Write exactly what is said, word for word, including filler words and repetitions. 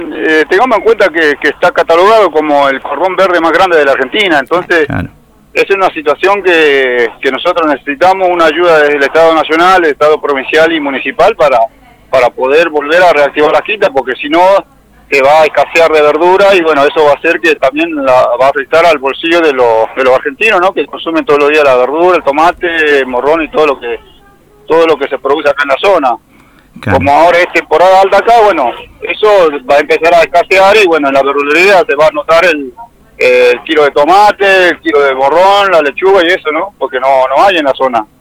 Eh, tengamos en cuenta que, que está catalogado como el cordón verde más grande de la Argentina, entonces Claro. es una situación que, que nosotros necesitamos una ayuda desde el Estado Nacional, el Estado Provincial y Municipal para, para poder volver a reactivar las quintas, porque si no se va a escasear de verdura y bueno, eso va a hacer que también la, va a afectar al bolsillo de los, de los argentinos, ¿no? Que consumen todos los días la verdura, el tomate, el morrón y todo lo que todo lo que se produce acá en la zona. Claro. Como ahora es temporada alta acá, bueno, eso va a empezar a escasear y bueno, en la verdulería se va a notar el, eh, el kilo de tomate, el kilo de morrón, la lechuga y eso, ¿no? Porque no, no hay en la zona.